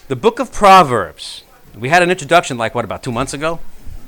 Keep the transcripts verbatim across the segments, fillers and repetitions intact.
The book of Proverbs. We had an introduction like, what, about two months ago?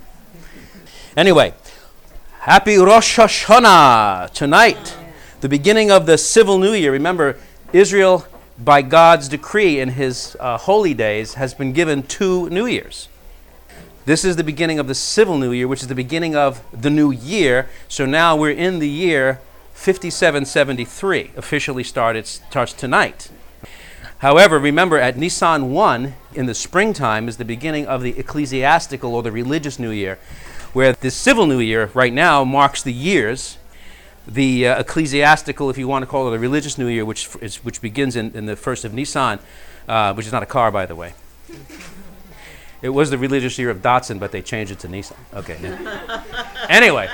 Anyway, happy Rosh Hashanah tonight, the beginning of the civil new year. Remember, Israel, by God's decree in his uh, holy days, has been given two new years. This is the beginning of the civil new year, which is the beginning of the new year. So now we're in the year fifty-seven seventy-three, officially started, starts tonight. However, remember, at Nisan one, in the springtime, is the beginning of the ecclesiastical or the religious new year, where the civil new year right now marks the years. The uh, ecclesiastical, if you want to call it, the religious new year, which is which begins in, in the first of Nisan, uh, which is not a car, by the way. It was the religious year of Datsun, but they changed it to Nissan. Okay. Yeah. Anyway,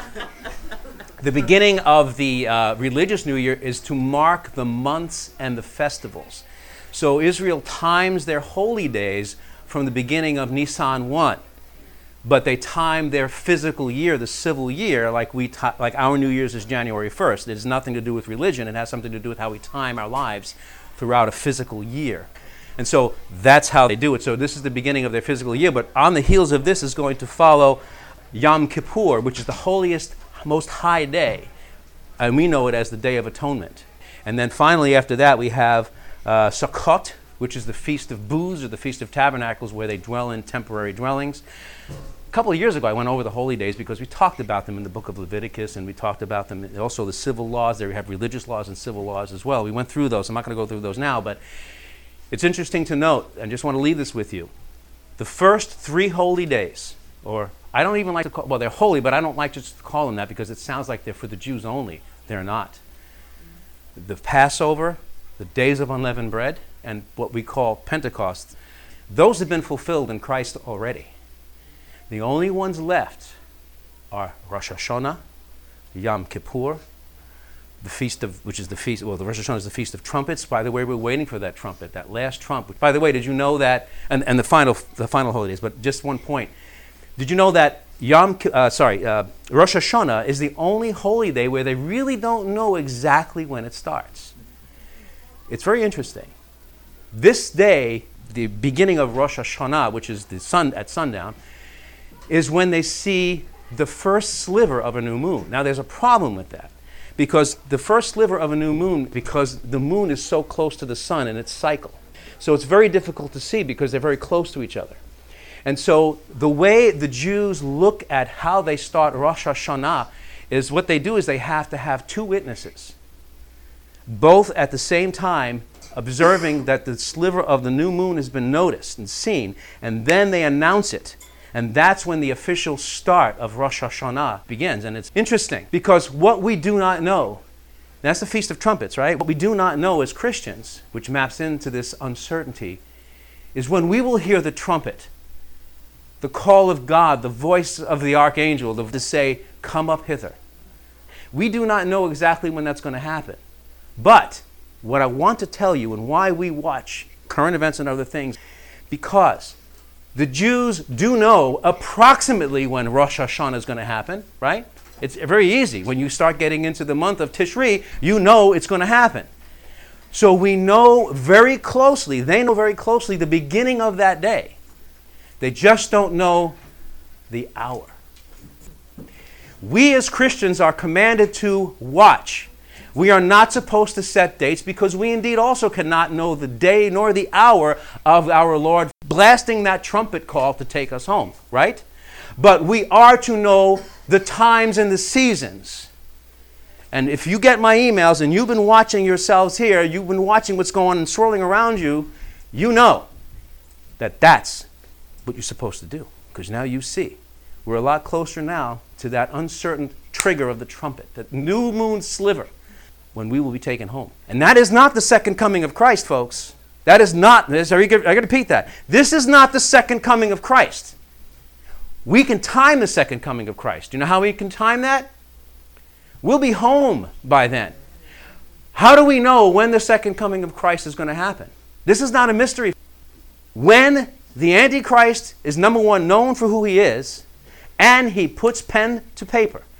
the beginning of the uh, religious new year is to mark the months and the festivals. So Israel times their holy days from the beginning of Nisan one, but they time their physical year, the civil year, like we ti- like our New Year's is January first. It has nothing to do with religion. It has something to do with how we time our lives throughout a physical year. And so that's how they do it. So this is the beginning of their physical year, but on the heels of this is going to follow Yom Kippur, which is the holiest, most high day, and we know it as the Day of Atonement. And then finally after that we have Uh, Sukkot, which is the Feast of Booths or the Feast of Tabernacles, where they dwell in temporary dwellings. A couple of years ago, I went over the holy days because we talked about them in the book of Leviticus, and we talked about them, also the civil laws. They have religious laws and civil laws as well. We went through those. I'm not going to go through those now, but it's interesting to note, and just want to leave this with you. The first three holy days, or I don't even like to call, well, they're holy, but I don't like to just call them that because it sounds like they're for the Jews only. They're not. The Passover, the days of unleavened bread, and what we call Pentecost, those have been fulfilled in Christ already. The only ones left are Rosh Hashanah, Yom Kippur, the feast of, which is the feast, well, the Rosh Hashanah is the Feast of Trumpets. By the way, we're waiting for that trumpet, that last trump. By the way, did you know that, and, and the final the final holidays, but just one point. Did you know that Yom, uh, sorry, uh, Rosh Hashanah is the only holy day where they really don't know exactly when it starts? It's very interesting. This day, the beginning of Rosh Hashanah, which is the sun at sundown, is when they see the first sliver of a new moon. Now, there's a problem with that, because the first sliver of a new moon, because the moon is so close to the sun in its cycle. So it's very difficult to see because they're very close to each other. And so the way the Jews look at how they start Rosh Hashanah is what they do is they have to have two witnesses, both at the same time observing that the sliver of the new moon has been noticed and seen, and then they announce it. And that's when the official start of Rosh Hashanah begins. And it's interesting because what we do not know, that's the Feast of Trumpets, right? What we do not know as Christians, which maps into this uncertainty, is when we will hear the trumpet, the call of God, the voice of the archangel to say, "Come up hither." We do not know exactly when that's going to happen. But what I want to tell you and why we watch current events and other things, because the Jews do know approximately when Rosh Hashanah is going to happen, right? It's very easy. When you start getting into the month of Tishri, you know it's going to happen. So we know very closely, they know very closely the beginning of that day. They just don't know the hour. We as Christians are commanded to watch. We are not supposed to set dates because we indeed also cannot know the day nor the hour of our Lord blasting that trumpet call to take us home, right? But we are to know the times and the seasons. And if you get my emails and you've been watching yourselves here, you've been watching what's going on and swirling around you, you know that that's what you're supposed to do. Because now you see, we're a lot closer now to that uncertain trigger of the trumpet, that new moon sliver, when we will be taken home. And that is not the second coming of Christ, folks. That is not, this, I got to repeat that. This is not the second coming of Christ. We can time the second coming of Christ. Do you know how we can time that? We'll be home by then. How do we know when the second coming of Christ is going to happen? This is not a mystery. When the Antichrist is, number one, known for who he is, and he puts pen to paper.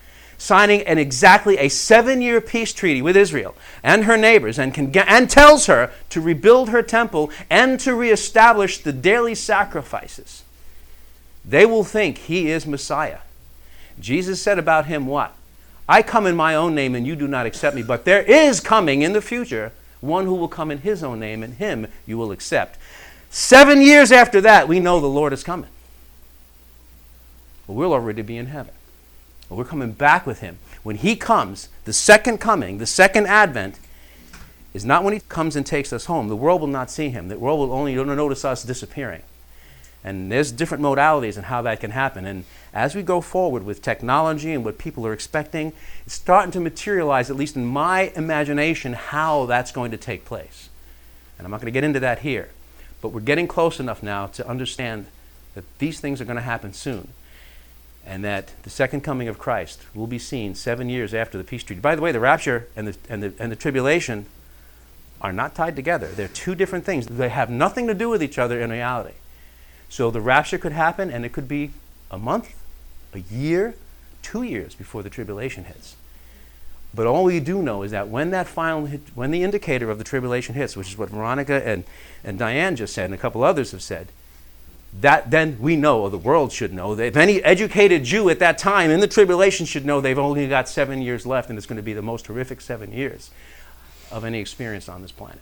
signing an exactly a seven-year peace treaty with Israel and her neighbors, and can get, and tells her to rebuild her temple and to reestablish the daily sacrifices, they will think he is Messiah. Jesus said about him what? I come in my own name and you do not accept me, but there is coming in the future one who will come in his own name, and him you will accept. Seven years after that, we know the Lord is coming. Well, we'll already be in heaven. Well, we're coming back with him. When he comes, the second coming, the second advent, is not when he comes and takes us home. The world will not see him. The world will only notice us disappearing. And there's different modalities in how that can happen. And as we go forward with technology and what people are expecting, it's starting to materialize, at least in my imagination, how that's going to take place. And I'm not going to get into that here. But we're getting close enough now to understand that these things are going to happen soon. And that the second coming of Christ will be seen seven years after the peace treaty. By the way, the rapture and the, and the, and the tribulation are not tied together. They're two different things. They have nothing to do with each other in reality. So the rapture could happen, and it could be a month, a year, two years before the tribulation hits. But all we do know is that when that final hit, when the indicator of the tribulation hits, which is what Veronica and, and Diane just said, and a couple others have said, that then we know, or the world should know, that if any educated Jew at that time in the tribulation should know they've only got seven years left, and it's going to be the most horrific seven years of any experience on this planet.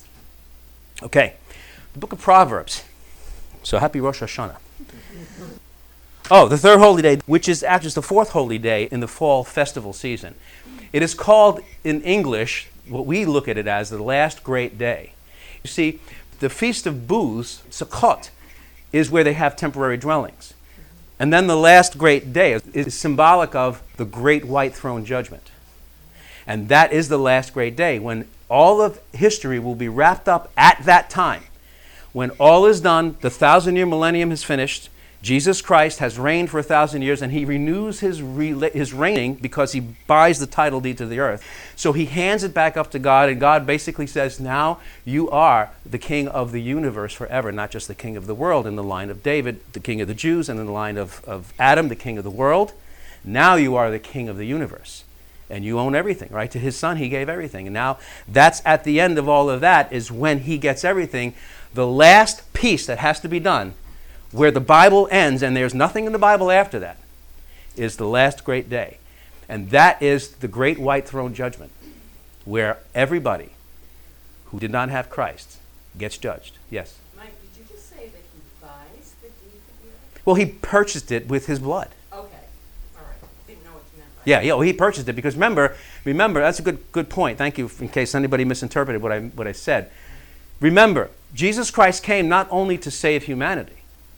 Okay, the book of Proverbs. So happy Rosh Hashanah. Oh, the third holy day, which is actually the fourth holy day in the fall festival season. It is called in English, what we look at it as, the last great day. You see, the Feast of Booths, Sukkot, is where they have temporary dwellings. And then the last great day is, is symbolic of the great white throne judgment. And that is the last great day, when all of history will be wrapped up at that time. When all is done, the thousand-year millennium is finished, Jesus Christ has reigned for a thousand years, and he renews his, re- his reigning because he buys the title deed to the earth. So he hands it back up to God, and God basically says, now you are the king of the universe forever, not just the king of the world in the line of David, the king of the Jews, and in the line of, of Adam, the king of the world. Now you are the king of the universe, and you own everything, right? To his son, he gave everything. And now that's at the end of all of that is when he gets everything. The last piece that has to be done, where the Bible ends, and there's nothing in the Bible after that, is the last great day. And that is the great white throne judgment, where everybody who did not have Christ gets judged. Yes? Mike, did you just say that he buys the deed to the earth? Well, he purchased it with his blood. Okay. All right. Didn't know what you meant by Yeah, yeah, well, he purchased it because remember, remember, that's a good good point. Thank you in case anybody misinterpreted what I what I said. Remember, Jesus Christ came not only to save humanity,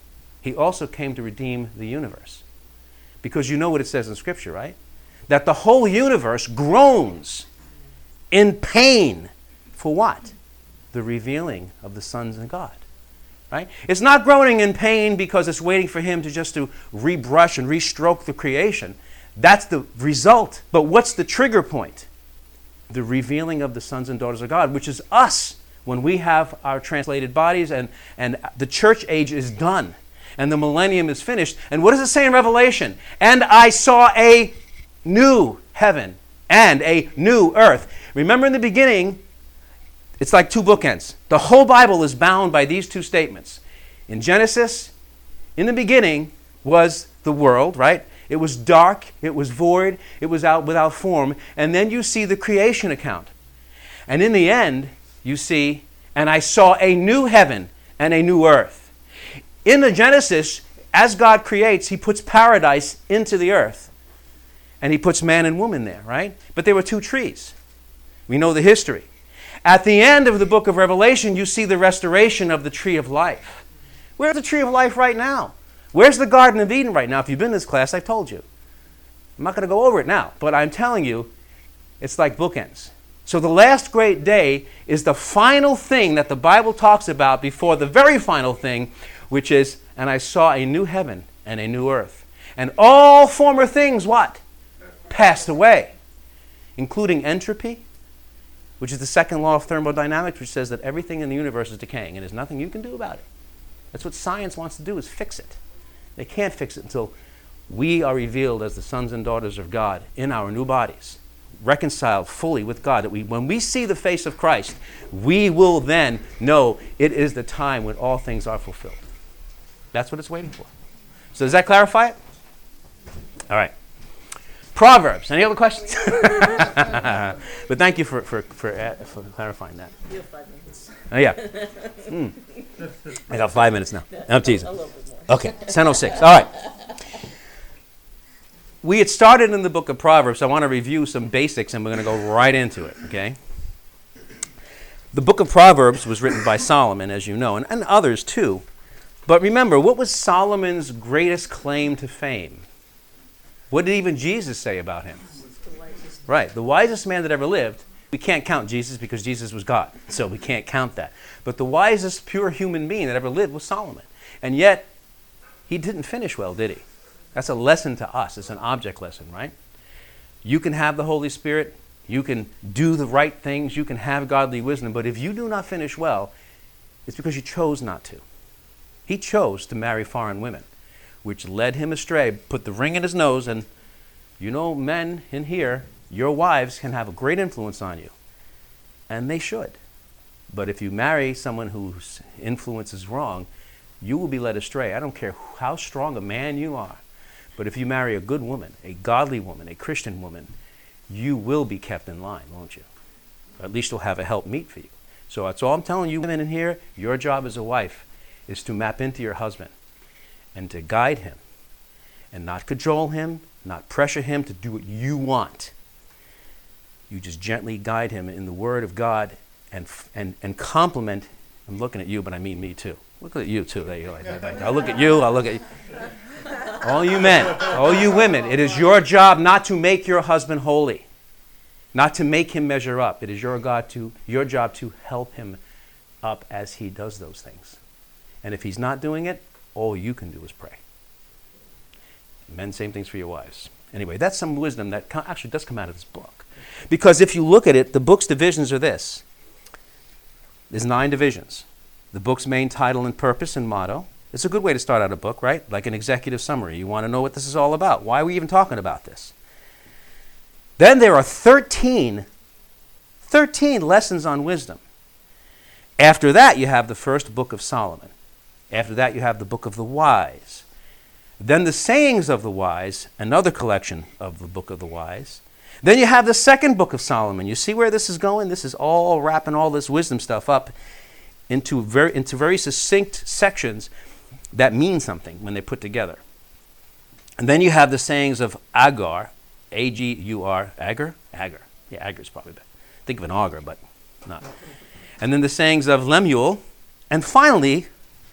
he also came to redeem the universe. Because you know what it says in Scripture, right? That the whole universe groans in pain for what? The revealing of the sons of God. Right? It's not groaning in pain because it's waiting for him to just to rebrush and restroke the creation. That's the result. But what's the trigger point? The revealing of the sons and daughters of God, which is us when we have our translated bodies and, and the church age is done. And the millennium is finished. And what does it say in Revelation? And I saw a new heaven and a new earth. Remember in the beginning, it's like two bookends. The whole Bible is bound by these two statements. In Genesis, in the beginning was the world, right? It was dark, it was void, it was out without form. And then you see the creation account. And in the end, you see, and I saw a new heaven and a new earth. In the Genesis, as God creates, he puts paradise into the earth. And he puts man and woman there, right? But there were two trees. We know the history. At the end of the book of Revelation, you see the restoration of the tree of life. Where's the tree of life right now? Where's the Garden of Eden right now? If you've been in this class, I've told you. I'm not going to go over it now, but I'm telling you, it's like bookends. So the last great day is the final thing that the Bible talks about before the very final thing, which is, and I saw a new heaven and a new earth. And all former things, what? Passed away, including entropy, which is the second law of thermodynamics, which says that everything in the universe is decaying, and there's nothing you can do about it. That's what science wants to do, is fix it. They can't fix it until we are revealed as the sons and daughters of God in our new bodies, reconciled fully with God. That we, when we see the face of Christ, we will then know it is the time when all things are fulfilled. That's what it's waiting for. So does that clarify it? All right. Proverbs. Any other questions? But thank you for for for, uh, for clarifying that. You have five minutes. Oh yeah. Mm. I got five minutes now. I'm teasing. A little bit more. Okay. ten oh six. All right. We had started in the book of Proverbs. So I want to review some basics, and we're going to go right into it. Okay. The book of Proverbs was written by Solomon, as you know, and, and others too. But remember, what was Solomon's greatest claim to fame? What did even Jesus say about him? The wisest. Right, the wisest man that ever lived. We can't count Jesus because Jesus was God, so we can't count that. But the wisest pure human being that ever lived was Solomon. And yet, he didn't finish well, did he? That's a lesson to us. It's an object lesson, right? You can have the Holy Spirit. You can do the right things. You can have godly wisdom. But if you do not finish well, it's because you chose not to. He chose to marry foreign women, which led him astray, put the ring in his nose, and you know, men in here, your wives can have a great influence on you, and they should. But if you marry someone whose influence is wrong, you will be led astray. I don't care how strong a man you are, but if you marry a good woman, a godly woman, a Christian woman, you will be kept in line, won't you? Or at least you'll have a help meet for you. So that's all I'm telling you women in here. Your job as a wife is to map into your husband and to guide him and not cajole him, not pressure him to do what you want. You just gently guide him in the Word of God and and and compliment. I'm looking at you, but I mean me too. Look at you too. There you go. I'll look at you. I'll look at you. All you men, all you women, it is your job not to make your husband holy, not to make him measure up. It is your God to your job to help him up as he does those things. And if he's not doing it, all you can do is pray. Men, same things for your wives. Anyway, that's some wisdom that co- actually does come out of this book. Because if you look at it, the book's divisions are this. There's nine divisions. The book's main title and purpose and motto. It's a good way to start out a book, right? Like an executive summary. You want to know what this is all about. Why are we even talking about this? Then there are thirteen, thirteen lessons on wisdom. After that, you have the first book of Solomon. After that, you have the book of the wise. Then the sayings of the wise, another collection of the book of the wise. Then you have the second book of Solomon. You see where this is going? This is all wrapping all this wisdom stuff up into very, into very succinct sections that mean something when they're put together. And then you have the sayings of Agur, A G U R, Agur? Agur. Yeah, Agur is probably better. Think of an auger, but not. And then the sayings of Lemuel. And finally,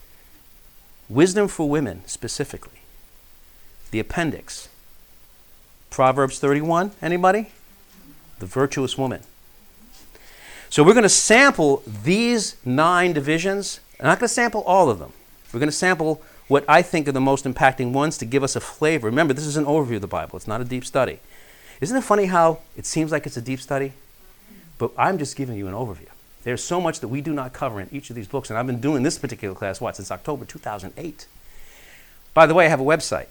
wisdom for women specifically. The appendix. Proverbs thirty-one, anybody? The virtuous woman. So we're going to sample these nine divisions. I'm not going to sample all of them. We're going to sample what I think are the most impacting ones to give us a flavor. Remember, this is an overview of the Bible. It's not a deep study. Isn't it funny how it seems like it's a deep study? But I'm just giving you an overview. There's so much that we do not cover in each of these books. And I've been doing this particular class, what, since October two thousand eight. By the way, I have a website.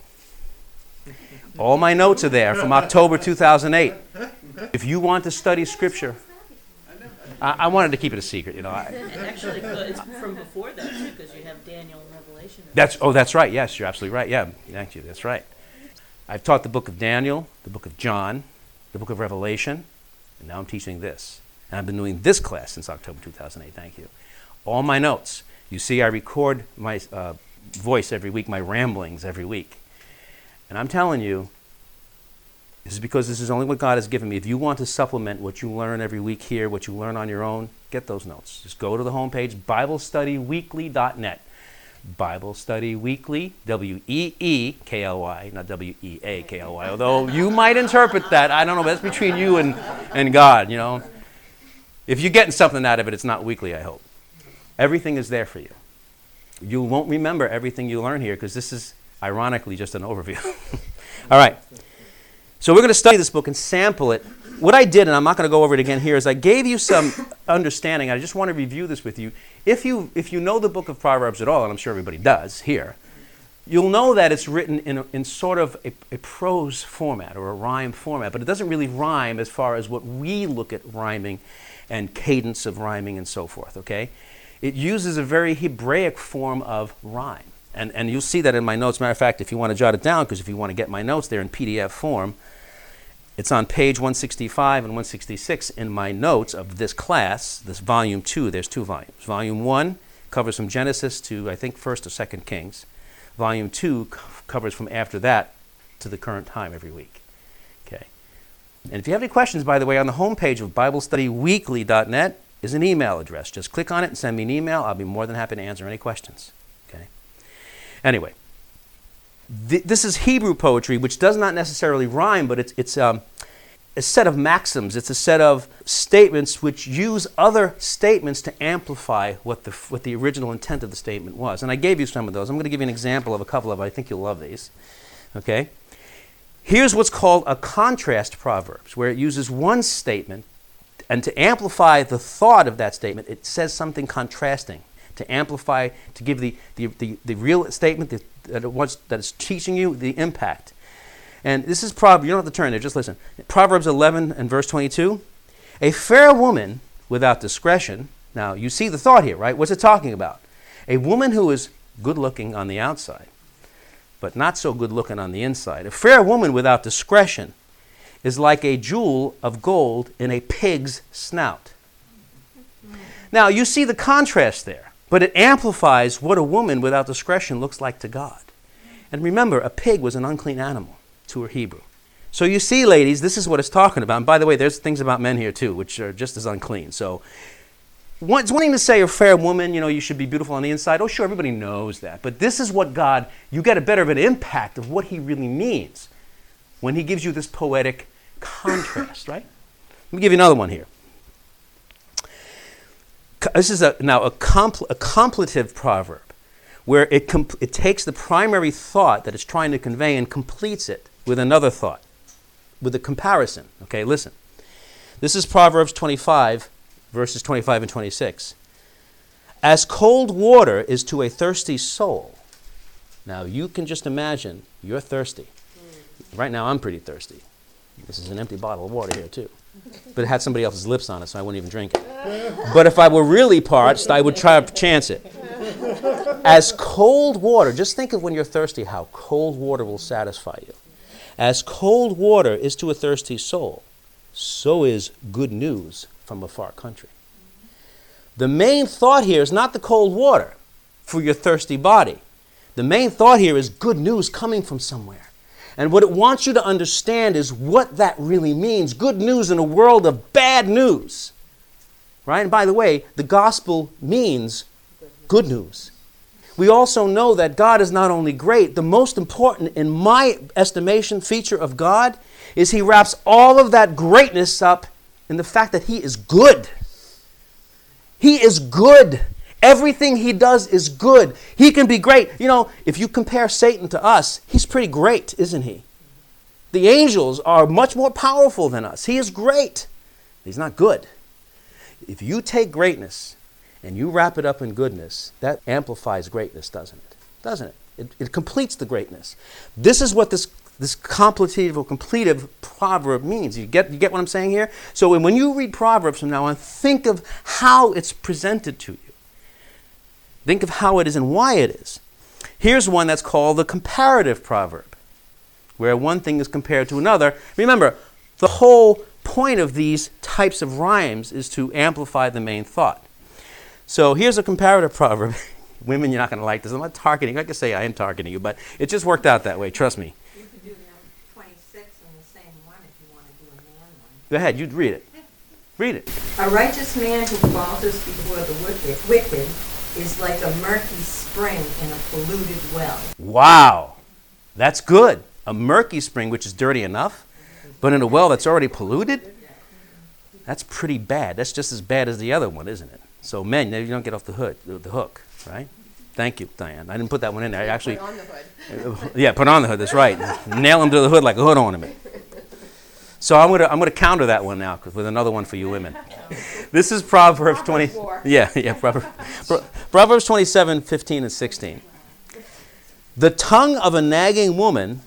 All my notes are there from October two thousand eight. If you want to study Scripture, I, I wanted to keep it a secret, you know. I, Actually, it's from before that, too, because you have Daniel and Revelation. that's oh, that's right. Yes, you're absolutely right. Yeah, thank you. That's right. I've taught the book of Daniel, the book of John, the book of Revelation, and now I'm teaching this. And I've been doing this class since October two thousand eight. Thank you. All my notes. You see, I record my uh, voice every week, my ramblings every week. And I'm telling you, this is because this is only what God has given me. If you want to supplement what you learn every week here, what you learn on your own, get those notes. Just go to the homepage, bible study weekly dot net. Bible Study Weekly, W E E K L Y, not W E A K L Y, although you might interpret that. I don't know, but that's between you and, and God, you know. If you're getting something out of it, it's not weekly, I hope. Everything is there for you. You won't remember everything you learn here because this is, ironically, just an overview. All right. So we're going to study this book and sample it. What I did, and I'm not going to go over it again here, is I gave you some understanding. I just want to review this with you. If you if you know the book of Proverbs at all, and I'm sure everybody does here, you'll know that it's written in, a, in sort of a, a prose format or a rhyme format, but it doesn't really rhyme as far as what we look at rhyming and cadence of rhyming and so forth, okay? It uses a very Hebraic form of rhyme. And, and you'll see that in my notes. Matter of fact, if you want to jot it down, because if you want to get my notes, they're in P D F form. It's on page one sixty-five and one sixty-six in my notes of this class, this volume two. There's two volumes. Volume one covers from Genesis to, I think, first or second Kings. Volume two c- covers from after that to the current time every week. Okay. And if you have any questions, by the way, on the homepage of Bible Study Weekly dot net is an email address. Just click on it and send me an email. I'll be more than happy to answer any questions. Okay. Anyway, th- this is Hebrew poetry, which does not necessarily rhyme, but it's it's um, a set of maxims. It's a set of statements which use other statements to amplify what the what the original intent of the statement was. And I gave you some of those. I'm going to give you an example of a couple of them. I think you'll love these. Okay? Here's what's called a contrast proverbs, where it uses one statement, and to amplify the thought of that statement, it says something contrasting. To amplify, to give the, the, the, the real statement that, that, it wants, that is teaching you the impact. And this is Proverbs, you don't have to turn there, just listen. Proverbs eleven and verse twenty-two. A fair woman without discretion, now you see the thought here, right? What's it talking about? A woman who is good looking on the outside, but not so good looking on the inside. A fair woman without discretion is like a jewel of gold in a pig's snout. Now you see the contrast there. But it amplifies what a woman without discretion looks like to God. And remember, a pig was an unclean animal to a Hebrew. So you see, ladies, this is what it's talking about. And by the way, there's things about men here too, which are just as unclean. So one, it's one thing to say a fair woman, you know, you should be beautiful on the inside. Oh, sure, everybody knows that. But this is what God, you get a better of an impact of what he really means when he gives you this poetic contrast, right? Let me give you another one here. This is a, now a, compl- a completive proverb, where it, comp- it takes the primary thought that it's trying to convey and completes it with another thought, with a comparison. Okay, listen. This is Proverbs twenty-five, verses twenty-five and twenty-six. As cold water is to a thirsty soul. Now, you can just imagine you're thirsty. Right now, I'm pretty thirsty. This is an empty bottle of water here, too. But it had somebody else's lips on it, so I wouldn't even drink it. But if I were really parched, I would try to chance it. As cold water, just think of when you're thirsty, how cold water will satisfy you. As cold water is to a thirsty soul, so is good news from a far country. The main thought here is not the cold water for your thirsty body. The main thought here is good news coming from somewhere. And what it wants you to understand is what that really means. Good news in a world of bad news. Right? And by the way, the gospel means good news. We also know that God is not only great, the most important, in my estimation, feature of God is he wraps all of that greatness up in the fact that he is good. He is good. Everything he does is good. He can be great. You know, if you compare Satan to us, he's pretty great, isn't he? The angels are much more powerful than us. He is great. He's not good. If you take greatness and you wrap it up in goodness, that amplifies greatness, doesn't it? Doesn't it? It, it completes the greatness. This is what this this completive or completive proverb means. You get you get what I'm saying here? So when you read Proverbs from now on, think of how it's presented to you. Think of how it is and why it is. Here's one that's called the comparative proverb, where one thing is compared to another. Remember, the whole point of these types of rhymes is to amplify the main thought. So here's a comparative proverb. Women, you're not going to like this. I'm not targeting. I can say I am targeting you, but it just worked out that way. Trust me. You could do number twenty-six in the same one if you want to do a man one. Go ahead. You read it. Read it. A righteous man who falters before the wicked, wicked is like a murky spring in a polluted well. Wow. That's good. A murky spring, which is dirty enough, but in a well that's already polluted? That's pretty bad. That's just as bad as the other one, isn't it? So men, you don't get off the hook, the hook, right? Thank you, Diane. I didn't put that one in there. I actually put on the hood. Yeah, put on the hood. That's right. Nail him to the hood like a hood ornament. So I'm gonna I'm gonna counter that one now with another one for you women. This is Proverbs twenty. Yeah, yeah. Proverbs, Proverbs twenty-seven, fifteen, and sixteen. The tongue of a nagging woman.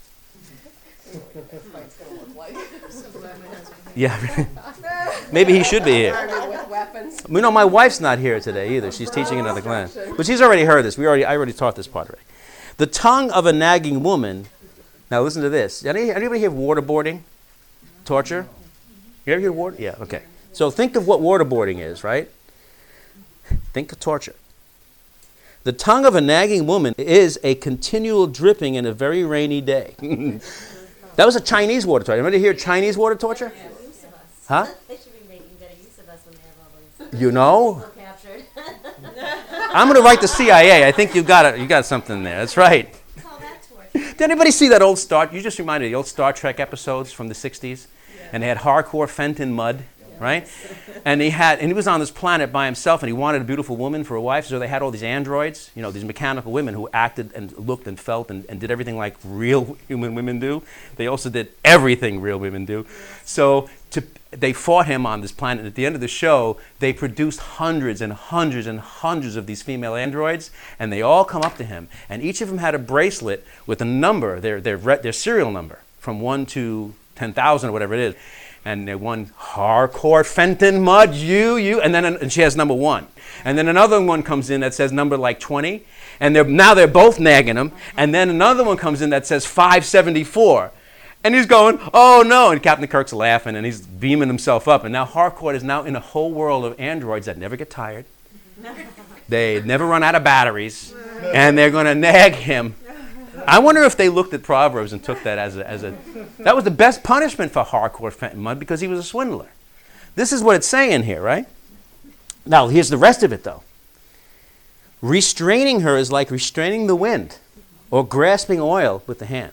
Yeah, maybe he should be here. With weapons. You know, my wife's not here today either. She's teaching another class. But she's already heard this. We already, I already taught this part already. The tongue of a nagging woman. Now listen to this. Any, anybody hear of waterboarding? Torture? You ever hear of water? Yeah, okay. So think of what waterboarding is, right? Think of torture. The tongue of a nagging woman is a continual dripping in a very rainy day. That was a Chinese water torture. Anybody hear Chinese water torture? Yeah, use of us. Huh? They should be making better use of us when they have all those You know? people captured. I'm going to write the C I A. I think you got it. You got something there. That's right. Call that torture. Did anybody see that old Star? You just reminded me of the old Star Trek episodes from the sixties, and they had hardcore Fenton Mudd, right? And he had, and he was on this planet by himself, and he wanted a beautiful woman for a wife. So they had all these androids, you know, these mechanical women who acted and looked and felt and, and did everything like real human women do. They also did everything real women do. So to, they fought him on this planet. And at the end of the show, they produced hundreds and hundreds and hundreds of these female androids, and they all come up to him, and each of them had a bracelet with a number, their their their serial number, from one to ten thousand or whatever it is. And they one hardcore Fenton Mudd, you, you, and then and she has number one. And then another one comes in that says number like twenty, and they're now they're both nagging him. And then another one comes in that says five seventy-four. And he's going, oh no, and Captain Kirk's laughing and he's beaming himself up. And now Harcourt is now in a whole world of androids that never get tired. They never run out of batteries, and they're going to nag him. I wonder if they looked at Proverbs and took that as a, as a, that was the best punishment for Harcourt Fenton Mudd because he was a swindler. This is what it's saying here, right? Now, here's the rest of it, though. Restraining her is like restraining the wind or grasping oil with the hand.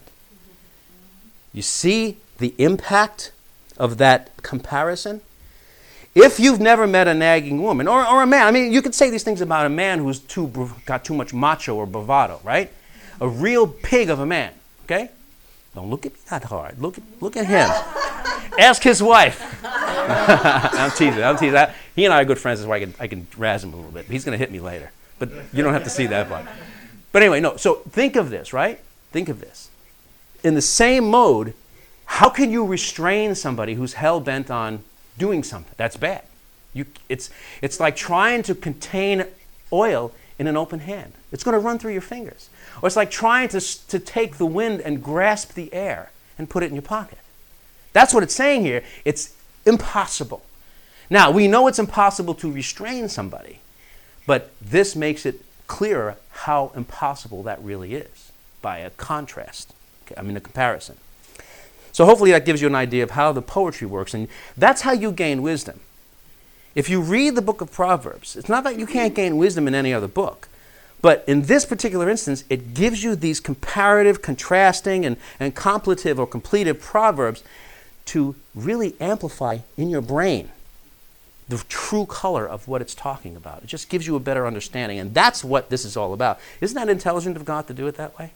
You see the impact of that comparison? If you've never met a nagging woman, or, or a man, I mean, you could say these things about a man who's too got too much macho or bravado, right? A real pig of a man, okay? Don't look at me that hard. Look, look at him. Ask his wife. I'm teasing. I'm teasing. He and I are good friends. That's why I can, I can razz him a little bit. He's going to hit me later. But you don't have to see that part. But anyway, no. So think of this, right? Think of this. In the same mode, how can you restrain somebody who's hell-bent on doing something? That's bad. You, it's, it's like trying to contain oil in an open hand. It's going to run through your fingers. Or it's like trying to, to take the wind and grasp the air and put it in your pocket. That's what it's saying here. It's impossible. Now, we know it's impossible to restrain somebody, but this makes it clearer how impossible that really is by a contrast. Okay, I mean, a comparison. So hopefully that gives you an idea of how the poetry works, and that's how you gain wisdom. If you read the book of Proverbs, it's not that you can't gain wisdom in any other book, but in this particular instance, it gives you these comparative, contrasting, and, and completive or completive proverbs to really amplify in your brain the true color of what it's talking about. It just gives you a better understanding, and that's what this is all about. Isn't that intelligent of God to do it that way?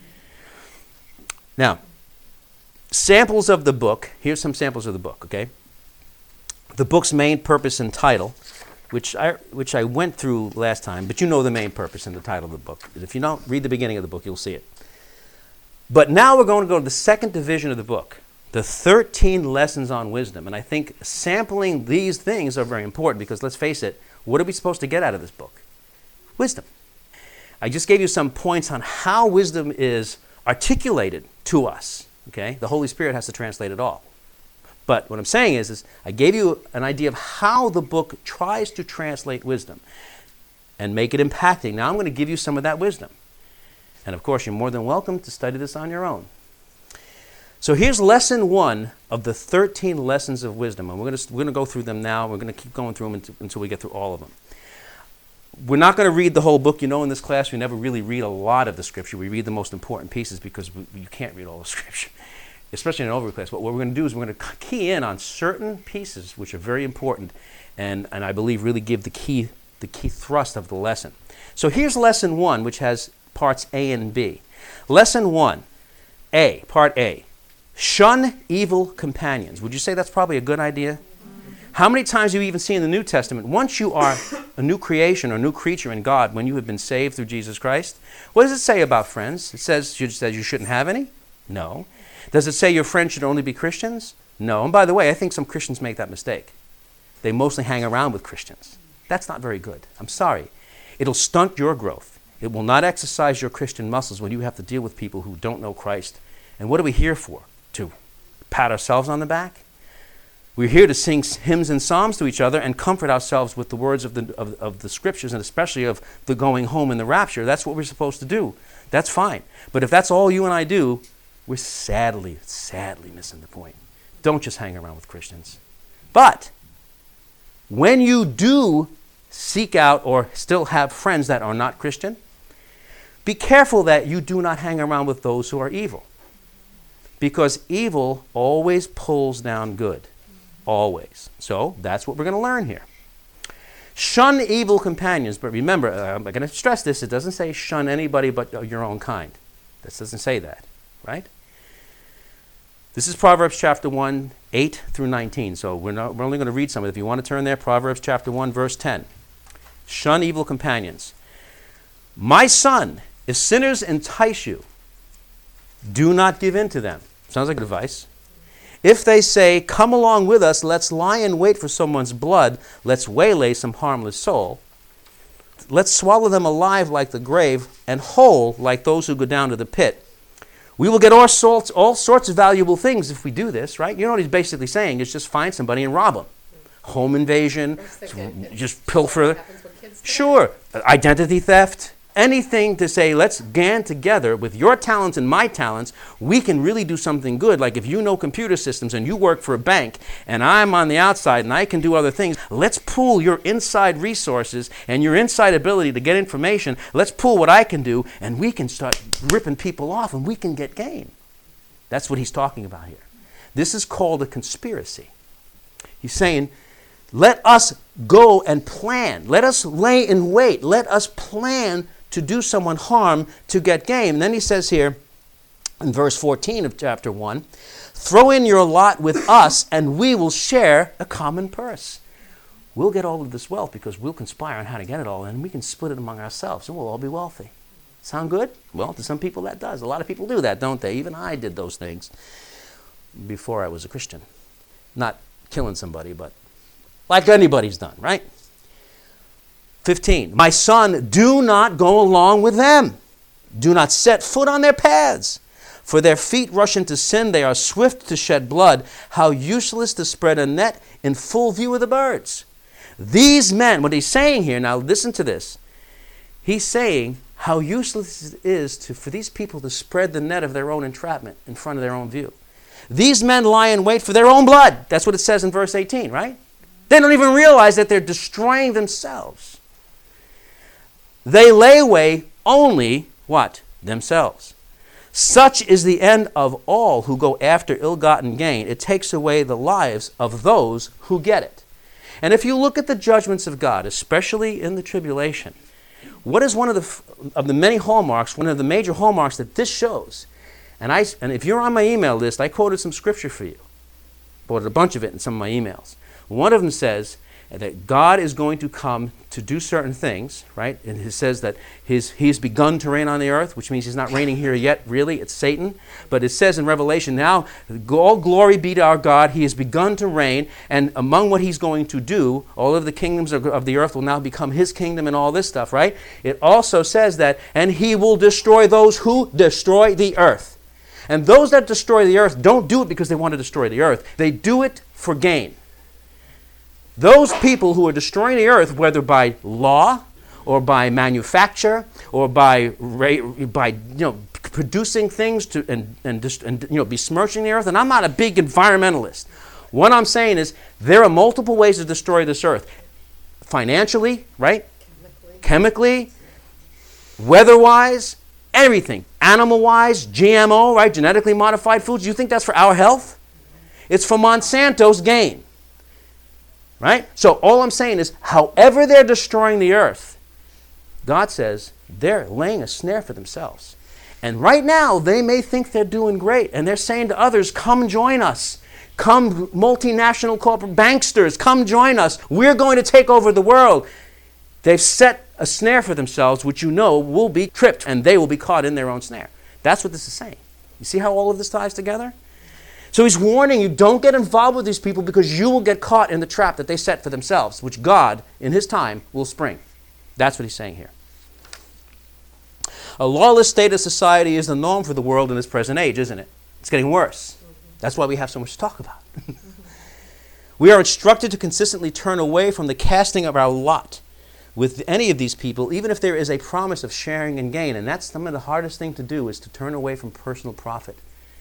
Now, samples of the book. Here's some samples of the book, okay? The book's main purpose and title, which I, which I went through last time, but you know the main purpose and the title of the book. If you don't read the beginning of the book, you'll see it. But now we're going to go to the second division of the book, the thirteen lessons on wisdom. And I think sampling these things are very important because, let's face it, what are we supposed to get out of this book? Wisdom. I just gave you some points on how wisdom is articulated to us. Okay? The Holy Spirit has to translate it all. But what I'm saying is, is I gave you an idea of how the book tries to translate wisdom and make it impacting. Now I'm going to give you some of that wisdom. And of course, you're more than welcome to study this on your own. So here's lesson one of the thirteen lessons of wisdom. And we're going to, we're going to go through them now. We're going to keep going through them until, until we get through all of them. We're not going to read the whole book. You know, in this class, we never really read a lot of the scripture. We read the most important pieces because we, you can't read all the scripture, especially in an overview class. But what we're going to do is we're going to key in on certain pieces which are very important and, and I believe really give the key, the key thrust of the lesson. So here's lesson one, which has parts A and B. Lesson one, A, part A, shun evil companions. Would you say that's probably a good idea? How many times do you even see in the New Testament, once you are a new creation or a new creature in God, when you have been saved through Jesus Christ, what does it say about friends? It says, it says you shouldn't have any? No. Does it say your friends should only be Christians? No. And by the way, I think some Christians make that mistake. They mostly hang around with Christians. That's not very good. I'm sorry. It'll stunt your growth. It will not exercise your Christian muscles when you have to deal with people who don't know Christ. And what are we here for? To pat ourselves on the back? We're here to sing hymns and psalms to each other and comfort ourselves with the words of the, of, of the scriptures, and especially of the going home and the rapture. That's what we're supposed to do. That's fine. But if that's all you and I do, we're sadly, sadly missing the point. Don't just hang around with Christians. But when you do seek out or still have friends that are not Christian, be careful that you do not hang around with those who are evil. Because evil always pulls down good. Always. So that's what we're going to learn here. Shun evil companions. But remember, uh, I'm going to stress this. It doesn't say shun anybody but your own kind. This doesn't say that, right? This is Proverbs chapter one, eight through nineteen. So we're, not, we're only going to read some of it. If you want to turn there, Proverbs chapter one, verse ten. Shun evil companions. My son, if sinners entice you, do not give in to them. Sounds like advice. If they say, come along with us, let's lie in wait for someone's blood, let's waylay some harmless soul, let's swallow them alive like the grave and whole like those who go down to the pit. We will get all sorts, all sorts of valuable things if we do this, right? You know what he's basically saying is just find somebody and rob them. Home invasion, just pilfer. Sure, identity theft. Anything to say, let's gang together with your talents and my talents, we can really do something good. Like if you know computer systems and you work for a bank and I'm on the outside and I can do other things, let's pool your inside resources and your inside ability to get information. Let's pool what I can do and we can start ripping people off and we can get gain. That's what he's talking about here. This is called a conspiracy. He's saying, let us go and plan. Let us lay in wait. Let us plan to do someone harm to get gain. And then he says here in verse fourteen of chapter one, throw in your lot with us and we will share a common purse. We'll get all of this wealth because we'll conspire on how to get it all and we can split it among ourselves and we'll all be wealthy. Sound good? Well, to some people that does. A lot of people do that, don't they? Even I did those things before I was a Christian. Not killing somebody, but like anybody's done, right? fifteen, my son, do not go along with them. Do not set foot on their paths. For their feet rush into sin. They are swift to shed blood. How useless to spread a net in full view of the birds. These men, what he's saying here, now listen to this. He's saying how useless it is to, for these people to spread the net of their own entrapment in front of their own view. These men lie in wait for their own blood. That's what it says in verse eighteen, right? They don't even realize that they're destroying themselves. They lay away only, what? Themselves. Such is the end of all who go after ill-gotten gain. It takes away the lives of those who get it. And if you look at the judgments of God, especially in the tribulation, what is one of the, of the many hallmarks, one of the major hallmarks that this shows? And, I, and if you're on my email list, I quoted some scripture for you. Quoted a bunch of it in some of my emails. One of them says that God is going to come to do certain things, right? And it says that his, he's begun to reign on the earth, which means he's not reigning here yet, really. It's Satan. But it says in Revelation, now all glory be to our God. He has begun to reign. And among what he's going to do, all of the kingdoms of, of the earth will now become his kingdom and all this stuff, right? It also says that, and he will destroy those who destroy the earth. And those that destroy the earth don't do it because they want to destroy the earth. They do it for gain. Those people who are destroying the earth, whether by law or by manufacture or by by you know producing things to and and, just, and you know besmirching the earth, and I'm not a big environmentalist. What I'm saying is there are multiple ways to destroy this earth. Financially, right? Chemically, Chemically weather-wise, everything. Animal-wise, G M O, right? Genetically modified foods. You think that's for our health? It's for Monsanto's gain. Right? So all I'm saying is, however they're destroying the earth, God says they're laying a snare for themselves. And right now, they may think they're doing great. And they're saying to others, come join us. Come, multinational corporate banksters, come join us. We're going to take over the world. They've set a snare for themselves, which you know will be tripped, and they will be caught in their own snare. That's what this is saying. You see how all of this ties together? So he's warning you, don't get involved with these people because you will get caught in the trap that they set for themselves, which God, in his time, will spring. That's what he's saying here. A lawless state of society is the norm for the world in this present age, isn't it? It's getting worse. That's why we have so much to talk about. We are instructed to consistently turn away from the casting of our lot with any of these people, even if there is a promise of sharing and gain. And that's some of the hardest thing to do, is to turn away from personal profit.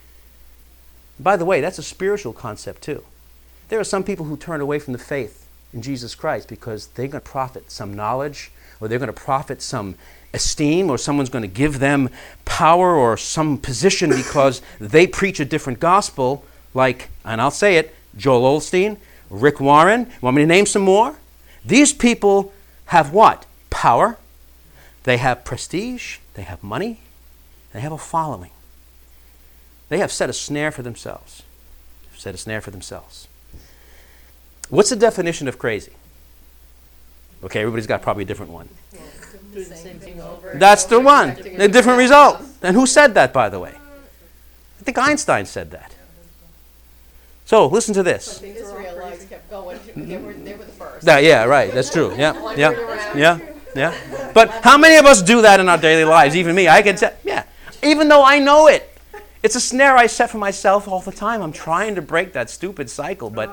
By the way, that's a spiritual concept too. There are some people who turn away from the faith in Jesus Christ because they're going to profit some knowledge, or they're going to profit some esteem, or someone's going to give them power or some position because they preach a different gospel, like, and I'll say it, Joel Osteen, Rick Warren. Want me to name some more? These people have what? Power. They have prestige. They have money. They have a following. They have set a snare for themselves. Set a snare for themselves. What's the definition of crazy? Okay, everybody's got probably a different one. Do the same thing over and That's the over, one. expecting A different result. outcome. And who said that, by the way? I think Einstein said that. So, listen to I this. think Israelites kept going. They were, they were the first. That, yeah, right. That's true. Yeah, Wandering yeah, around. yeah, yeah. But how many of us do that in our daily lives? Even me. I can say, yeah. Even though I know it. It's a snare I set for myself all the time. I'm trying to break that stupid cycle, but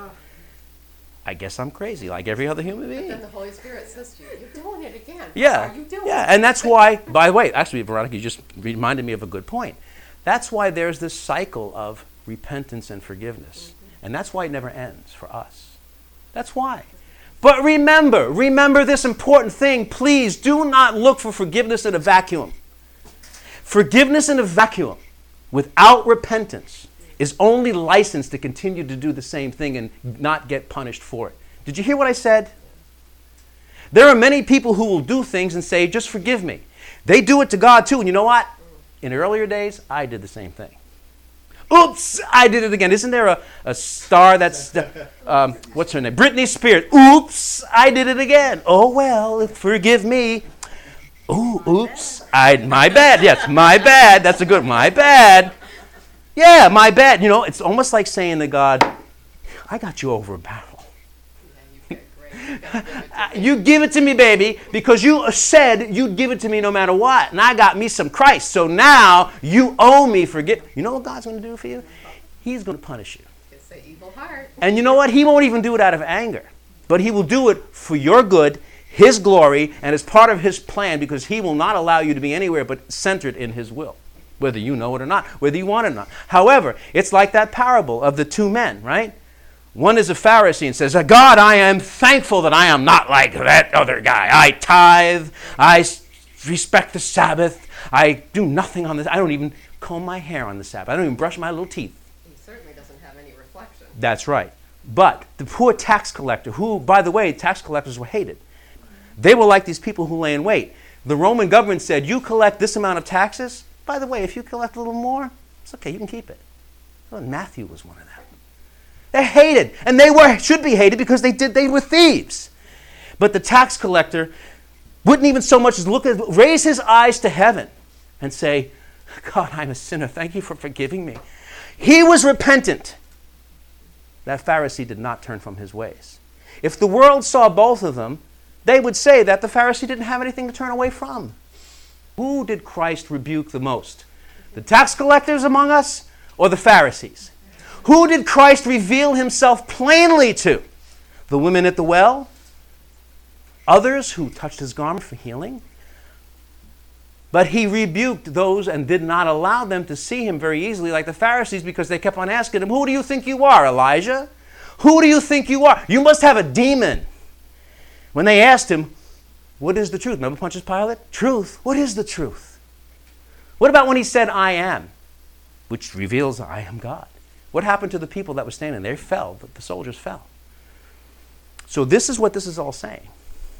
I guess I'm crazy like every other human But then being. the Holy Spirit says to you, you're doing it again. Yeah, What are you doing? yeah, and that's why, by the way, actually, Veronica, you just reminded me of a good point. That's why there's this cycle of repentance and forgiveness. And that's why it never ends for us. That's why. But remember, remember this important thing. Please do not look for forgiveness in a vacuum. Forgiveness in a vacuum without repentance is only licensed to continue to do the same thing and not get punished for it. Did you hear what I said? There are many people who will do things and say, just forgive me. They do it to God too. And you know what? In earlier days, I did the same thing. Oops, I did it again. Isn't there a, a star that's, um, what's her name? Britney Spears. Oops, I did it again. Oh, well, forgive me. Ooh, oops, I, my bad. Yes, my bad. That's a good, my bad. Yeah, my bad. You know, it's almost like saying to God, I got you over a barrel. Yeah, you get great. You gotta give it to Uh, You give it to me, baby, because you said you'd give it to me no matter what. And I got me some Christ. So now you owe me forgive. You know what God's going to do for you? He's going to punish you. It's the evil heart. And you know what? He won't even do it out of anger. But he will do it for your good, his glory, and as part of his plan, because he will not allow you to be anywhere but centered in his will, whether you know it or not, whether you want it or not. However, it's like that parable of the two men, right? One is a Pharisee and says, God, I am thankful that I am not like that other guy. I tithe, I s- respect the Sabbath, I do nothing on this. I don't even comb my hair on the Sabbath. I don't even brush my little teeth. He certainly doesn't have any reflection. That's right. But the poor tax collector, who, by the way, tax collectors were hated. They were like these people who lay in wait. The Roman government said, you collect this amount of taxes. By the way, if you collect a little more, it's okay, you can keep it. Well, Matthew was one of them. They're hated, and they were should be hated because they did they were thieves. But the tax collector wouldn't even so much as look at raise his eyes to heaven and say, God, I'm a sinner. Thank you for forgiving me. He was repentant. That Pharisee did not turn from his ways. If the world saw both of them, they would say that the Pharisee didn't have anything to turn away from. Who did Christ rebuke the most? The tax collectors among us or the Pharisees? Who did Christ reveal himself plainly to? The women at the well? Others who touched his garment for healing? But he rebuked those and did not allow them to see him very easily like the Pharisees, because they kept on asking him, who do you think you are, Elijah? Who do you think you are? You must have a demon. When they asked him, what is the truth? Remember Pontius Pilate? Truth. What is the truth? What about when he said, I am, which reveals I am God? What happened to the people that were standing there? They fell. The soldiers fell. So this is what this is all saying.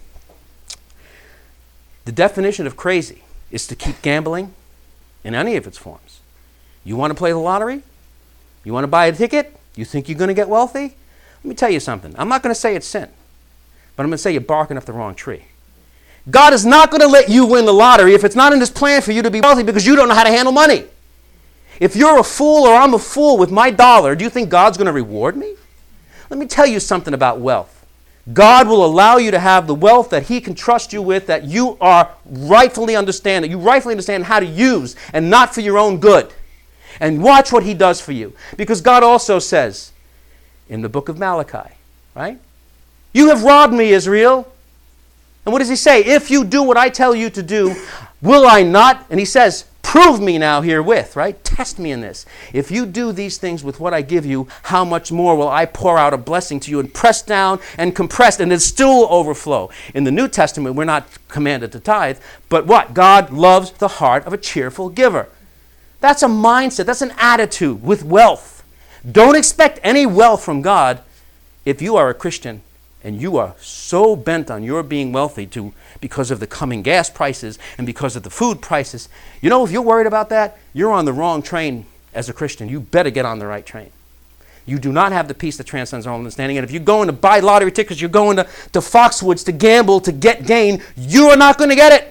The definition of crazy is to keep gambling in any of its forms. You want to play the lottery? You want to buy a ticket? You think you're going to get wealthy? Let me tell you something. I'm not going to say it's sin, but I'm going to say you're barking up the wrong tree. God is not going to let you win the lottery if it's not in his plan for you to be wealthy because you don't know how to handle money. If you're a fool or I'm a fool with my dollar, do you think God's going to reward me? Let me tell you something about wealth. God will allow you to have the wealth that he can trust you with, that you are rightfully understand, that you rightfully understand how to use and not for your own good. And watch what he does for you. Because God also says in the book of Malachi, right? You have robbed me, Israel. And what does he say? If you do what I tell you to do, will I not? And he says, prove me now herewith, right? Test me in this. If you do these things with what I give you, how much more will I pour out a blessing to you and press down and compress and it still overflow? In the New Testament, we're not commanded to tithe, but what? God loves the heart of a cheerful giver. That's a mindset. That's an attitude with wealth. Don't expect any wealth from God if you are a Christian and you are so bent on your being wealthy to because of the coming gas prices and because of the food prices. You know, if you're worried about that, you're on the wrong train as a Christian. You better get on the right train. You do not have the peace that transcends all understanding. And if you're going to buy lottery tickets, you're going to, to Foxwoods to gamble, to get gain, you are not going to get it.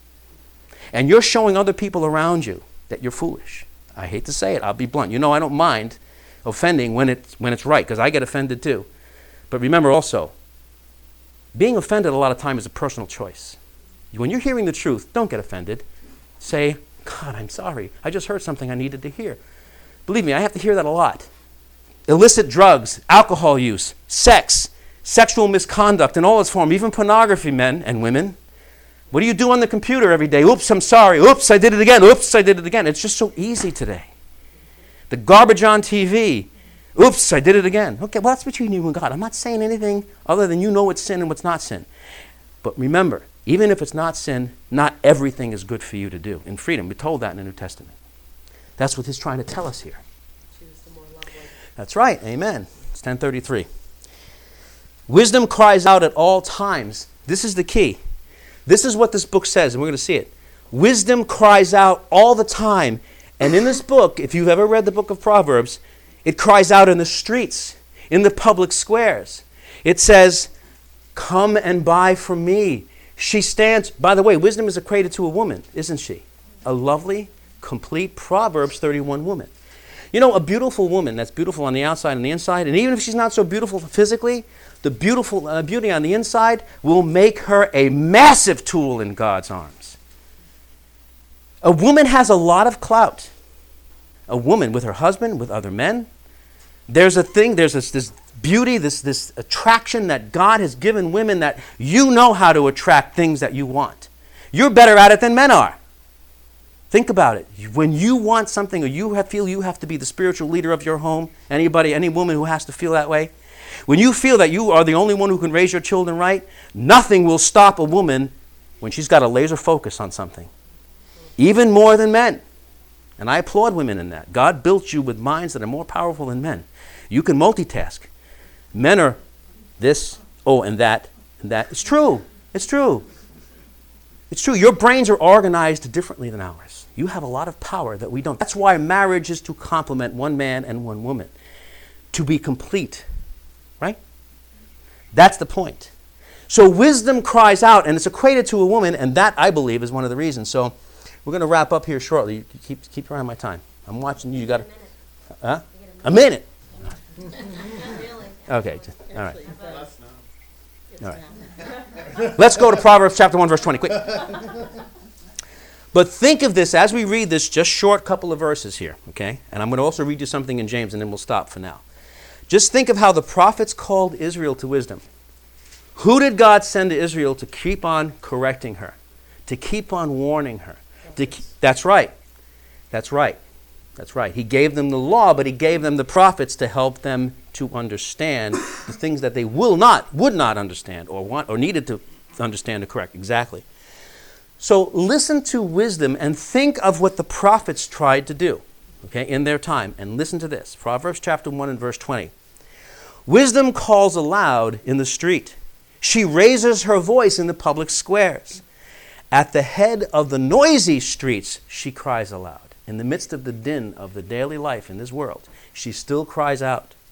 And you're showing other people around you that you're foolish. I hate to say it. I'll be blunt. You know, I don't mind offending when it's, when it's right, because I get offended too. But remember also, being offended a lot of time is a personal choice. When you're hearing the truth, don't get offended. Say, God, I'm sorry. I just heard something I needed to hear. Believe me, I have to hear that a lot. Illicit drugs, alcohol use, sex, sexual misconduct in all its form, even pornography, men and women. What do you do on the computer every day? Oops, I'm sorry. Oops, I did it again. Oops, I did it again. It's just so easy today. The garbage on T V. Oops, I did it again. Okay, well, that's between you and God. I'm not saying anything other than you know what's sin and what's not sin. But remember, even if it's not sin, not everything is good for you to do. In freedom, we're told that in the New Testament. That's what he's trying to tell us here. Choose the more lovely. That's right. Amen. It's ten thirty-three. Wisdom cries out at all times. This is the key. This is what this book says, and we're going to see it. Wisdom cries out all the time. And in this book, if you've ever read the book of Proverbs, it cries out in the streets, in the public squares. It says, come and buy from me. She stands, by the way, wisdom is equated to a woman, isn't she? A lovely, complete Proverbs thirty-one woman. You know, a beautiful woman that's beautiful on the outside and the inside, and even if she's not so beautiful physically, the beautiful uh, beauty on the inside will make her a massive tool in God's arms. A woman has a lot of clout. A woman with her husband, with other men. There's a thing, there's this, this beauty, this, this attraction that God has given women that you know how to attract things that you want. You're better at it than men are. Think about it. When you want something or you have, feel you have to be the spiritual leader of your home, anybody, any woman who has to feel that way, when you feel that you are the only one who can raise your children right, nothing will stop a woman when she's got a laser focus on something. Even more than men. And I applaud women in that. God built you with minds that are more powerful than men. You can multitask. Men are this, oh, and that, and that. It's true. It's true. It's true. Your brains are organized differently than ours. You have a lot of power that we don't. That's why marriage is to complement one man and one woman. To be complete. Right? That's the point. So wisdom cries out, and it's equated to a woman, and that, I believe, is one of the reasons. So we're going to wrap up here shortly. You keep keep around my time. I'm watching you. You got huh? A minute. Really? Okay. Just, all right. All right. Let's go to Proverbs chapter one, verse twenty. Quick. But think of this as we read this just short couple of verses here, okay? And I'm going to also read you something in James, and then we'll stop for now. Just think of how the prophets called Israel to wisdom. Who did God send to Israel to keep on correcting her, to keep on warning her? To keep, that's right. That's right. That's right. He gave them the law, but he gave them the prophets to help them to understand the things that they will not, would not understand or want or needed to understand to correct. Exactly. So listen to wisdom and think of what the prophets tried to do, okay, in their time. And listen to this. Proverbs chapter one and verse twenty. Wisdom calls aloud in the street. She raises her voice in the public squares. At the head of the noisy streets, she cries aloud. In the midst of the din of the daily life in this world, she still cries out.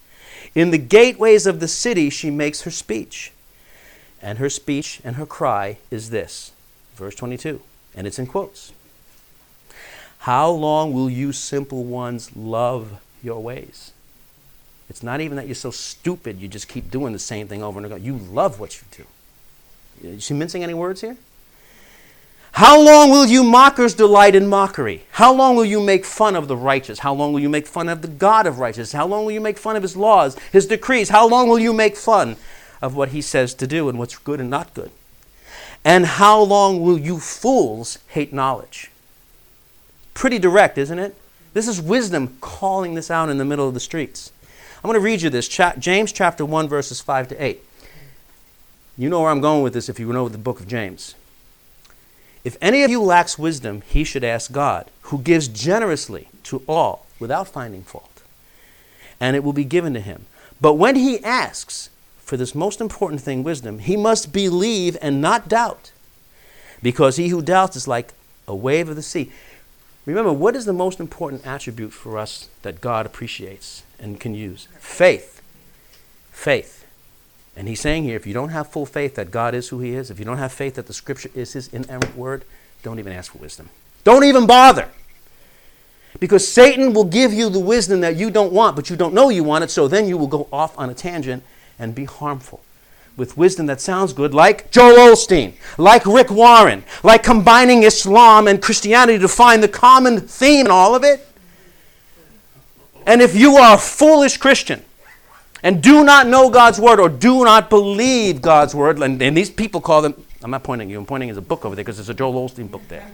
In the gateways of the city she makes her speech. And her speech and her cry is this. Verse twenty-two. And it's in quotes. How long will you simple ones love your ways? It's not even that you're so stupid you just keep doing the same thing over and over. You love what you do. Is she mincing any words here? How long will you mockers delight in mockery? How long will you make fun of the righteous? How long will you make fun of the God of righteousness? How long will you make fun of his laws, his decrees? How long will you make fun of what he says to do and what's good and not good? And how long will you fools hate knowledge? Pretty direct, isn't it? This is wisdom calling this out in the middle of the streets. I'm going to read you this. Cha- James chapter one, verses five to eight. You know where I'm going with this if you know the book of James. If any of you lacks wisdom, he should ask God, who gives generously to all without finding fault, and it will be given to him. But when he asks for this most important thing, wisdom, he must believe and not doubt, because he who doubts is like a wave of the sea. Remember, what is the most important attribute for us that God appreciates and can use? Faith. Faith. And he's saying here, if you don't have full faith that God is who he is, if you don't have faith that the scripture is his inerrant word, don't even ask for wisdom. Don't even bother. Because Satan will give you the wisdom that you don't want, but you don't know you want it, so then you will go off on a tangent and be harmful. With wisdom that sounds good, like Joel Osteen, like Rick Warren, like combining Islam and Christianity to find the common theme in all of it. And if you are a foolish Christian and do not know God's word or do not believe God's word, and, and these people call them, I'm not pointing at you, I'm pointing at a book over there because there's a Joel Osteen book there.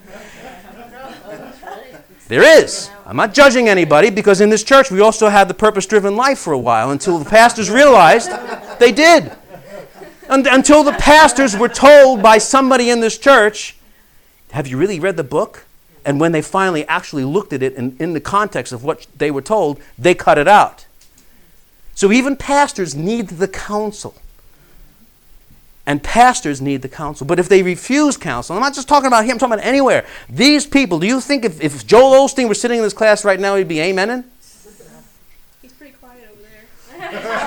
There is. I'm not judging anybody because in this church we also had the purpose-driven life for a while until the pastors realized they did. And, until the pastors were told by somebody in this church, have you really read the book? And when they finally actually looked at it in, in the context of what they were told, they cut it out. So even pastors need the counsel. And pastors need the counsel. But if they refuse counsel, I'm not just talking about here, I'm talking about anywhere. These people, do you think if, if Joel Osteen were sitting in this class right now, he'd be amening? He's pretty quiet over there.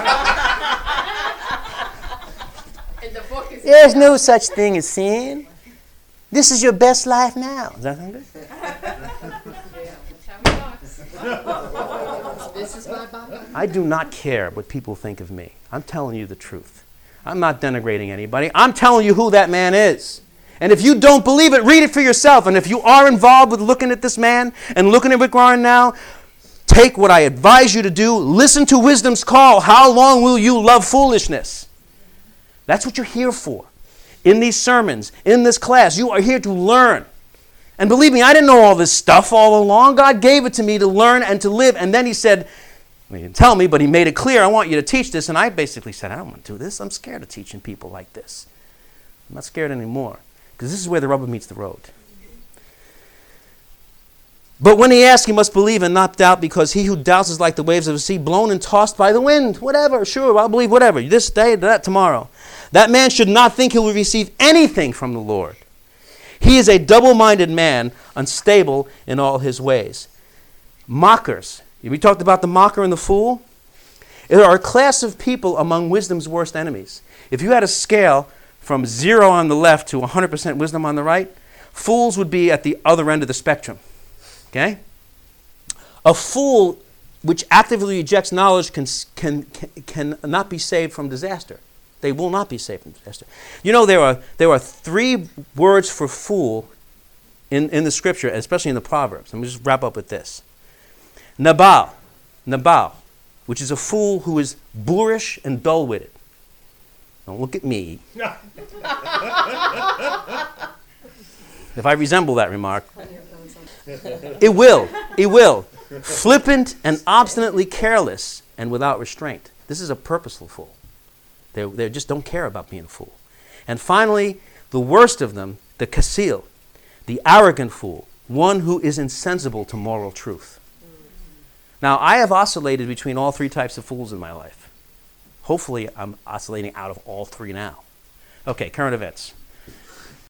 And the book is... There's no such thing as sin. This is your best life now. Does that sound good? Yeah, that's how it talks. This is my Bible. I do not care what people think of me. I'm telling you the truth. I'm not denigrating anybody. I'm telling you who that man is. And if you don't believe it, read it for yourself. And if you are involved with looking at this man and looking at Rick Warren now, take what I advise you to do. Listen to wisdom's call. How long will you love foolishness? That's what you're here for. In these sermons, in this class, you are here to learn. And believe me, I didn't know all this stuff all along. God gave it to me to learn and to live. And then he said, well, he didn't tell me, but he made it clear, I want you to teach this. And I basically said, I don't want to do this. I'm scared of teaching people like this. I'm not scared anymore. Because this is where the rubber meets the road. But when he asks, he must believe and not doubt, because he who doubts is like the waves of the sea, blown and tossed by the wind. Whatever, sure, I'll believe whatever. This day, that tomorrow. That man should not think he will receive anything from the Lord. He is a double-minded man, unstable in all his ways. Mockers. We talked about the mocker and the fool. There are a class of people among wisdom's worst enemies. If you had a scale from zero on the left to one hundred percent wisdom on the right, fools would be at the other end of the spectrum. Okay? A fool which actively rejects knowledge can, can, can, can not be saved from disaster. They will not be saved from disaster. You know, there are, there are three words for fool in, in the scripture, especially in the Proverbs. Let me just wrap up with this. Nabal, Nabal, which is a fool who is boorish and dull-witted. Don't look at me. If I resemble that remark, it will, it will. Flippant and obstinately careless and without restraint. This is a purposeful fool. They they just don't care about being a fool. And finally, the worst of them, the kasil, the arrogant fool, one who is insensible to moral truth. Now, I have oscillated between all three types of fools in my life. Hopefully, I'm oscillating out of all three now. Okay, current events.